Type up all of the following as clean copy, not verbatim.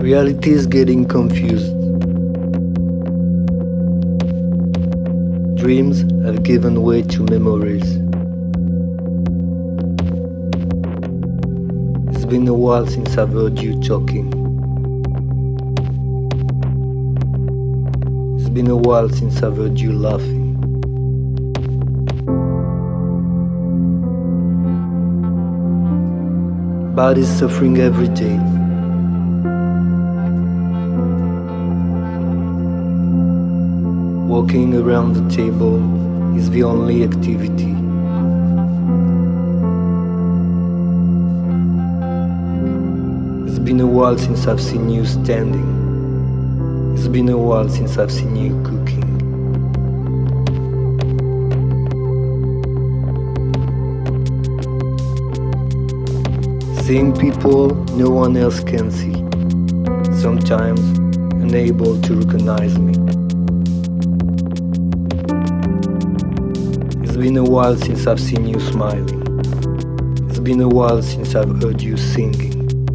Reality is getting confused. Dreams have given way to memories. It's been a while since I've heard you talking. It's been a while since I've heard you laughing. Body's suffering every day. Walking around the table is the only activity. It's been a while since I've seen you standing. It's been a while since I've seen you cooking. Seeing people no one else can see, sometimes unable to recognize me. It's been a while since I've seen you smiling. It's been a while since I've heard you singing.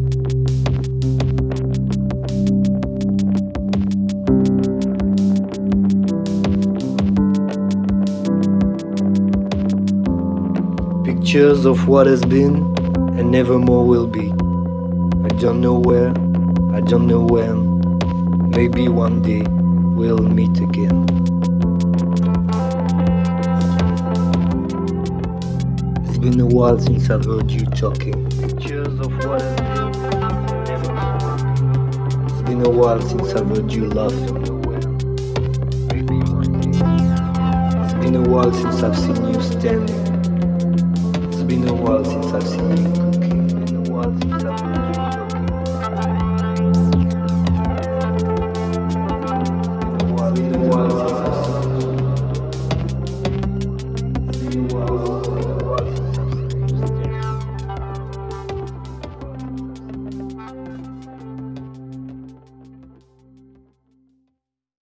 Pictures of what has been and never more will be. I don't know where, I don't know when. Maybe one day we'll meet again. It's been a while since I've heard you talking. Pictures of what has been, never more. It's been a while since I've heard you laughing. It's been a while since I've seen you standing. It's been a while since I've seen you cooking.